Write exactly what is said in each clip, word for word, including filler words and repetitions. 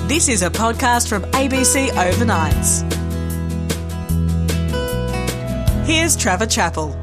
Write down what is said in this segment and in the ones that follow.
This is a podcast from A B C Overnights. Here's Trevor Chappell.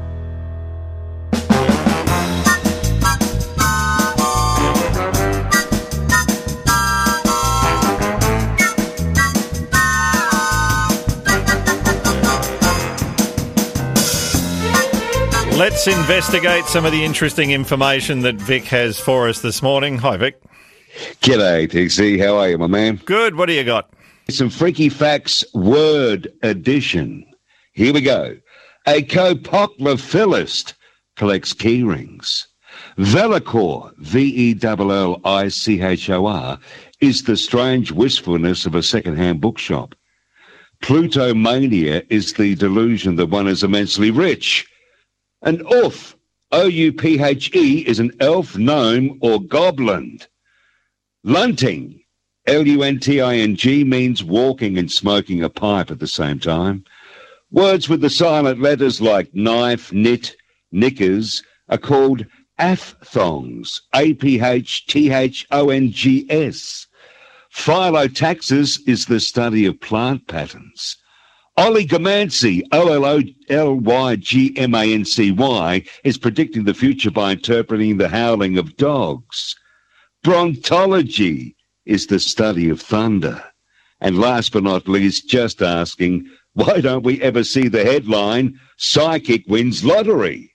Let's investigate some of the interesting information that Vic has for us this morning. Hi, Vic. G'day, T C. How are you, my man? Good. What do you got? Some Freaky Facts Word Edition. Here we go. A copolyphilist collects key rings. Velicor, V E L L I C H O R, is the strange wistfulness of a second-hand bookshop. Plutomania is the delusion that one is immensely rich. An ouphe, O U P H E, is an elf, gnome, or goblin. Lunting, L U N T I N G, means walking and smoking a pipe at the same time. Words with the silent letters like knife, knit, knickers are called aphthongs, A P H T H O N G S. Phyllotaxis is the study of plant patterns. Olygomancy, O L O L Y G M A N C Y, is predicting the future by interpreting the howling of dogs. Brontology is the study of thunder. And last but not least, just asking, why don't we ever see the headline, Psychic wins lottery?